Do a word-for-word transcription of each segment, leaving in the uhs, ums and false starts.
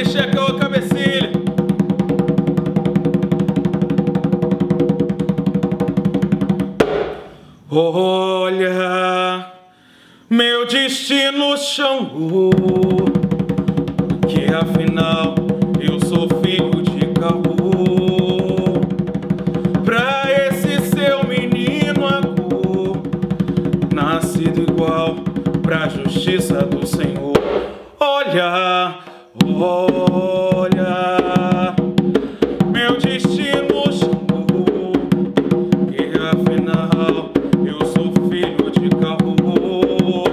D J Caô Cabecilha. Olha, meu destino chamou, que afinal eu sou filho de Caô. Pra esse seu menino agô, nascido igual pra justiça do Senhor. Olha, olha, meu destino chamou, que afinal eu sou filho de Caô.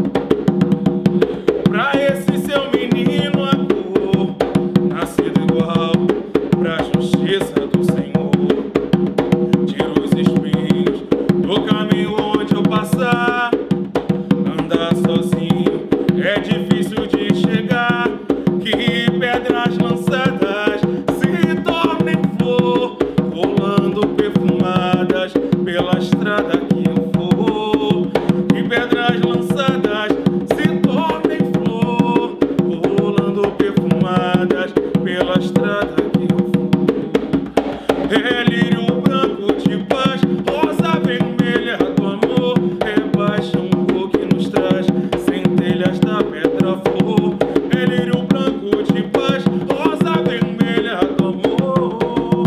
Pra esse seu menino agô, nascido igual pra justiça do Senhor. Tira os espinhos do caminho onde eu passar. Andar sozinho é difícil de chegar, que pedras lançadas se tornem flor, rolando perfumadas pela estrada que eu for. Que pedras lançadas se tornem flor, rolando perfumadas pela estrada que eu for. É lírio branco de paz, rosa vermelha do amor, é paixão que nos traz centelhas da pedra flor. É lírio branco de paz, rosa vermelha do amor,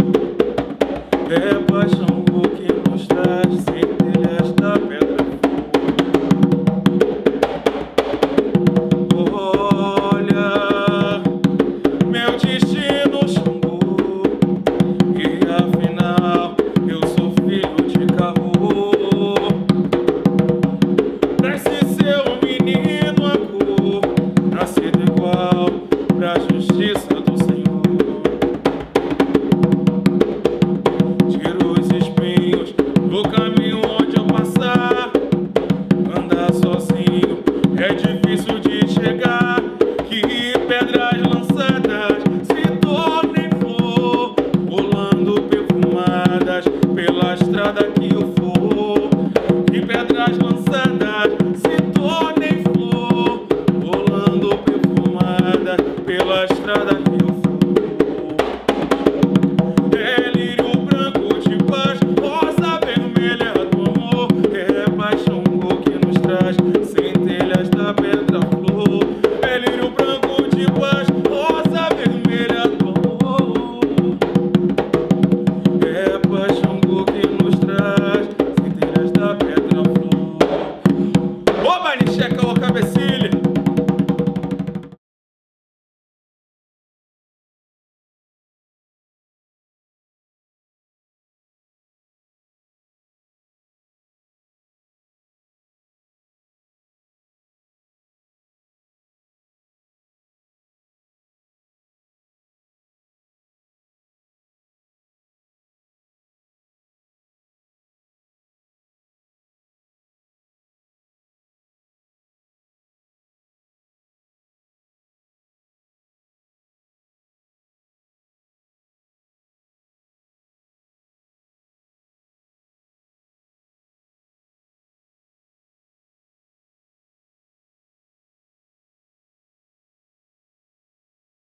é paixão que nos traz centelhas da pedra flor. Olha, meu destino chamou, e afinal eu sou filho de Caô. Pra esse seu menino agô, nascido igual pra justiça do Senhor. Tira os espinhos do caminho onde eu passar. Andar sozinho é difícil de chegar, que pedras lançadas se tornem flor, rolando perfumadas pela estrada que eu for. Que pedras lançadas se tornem flor, rolando perfumadas pela estrada que eu for.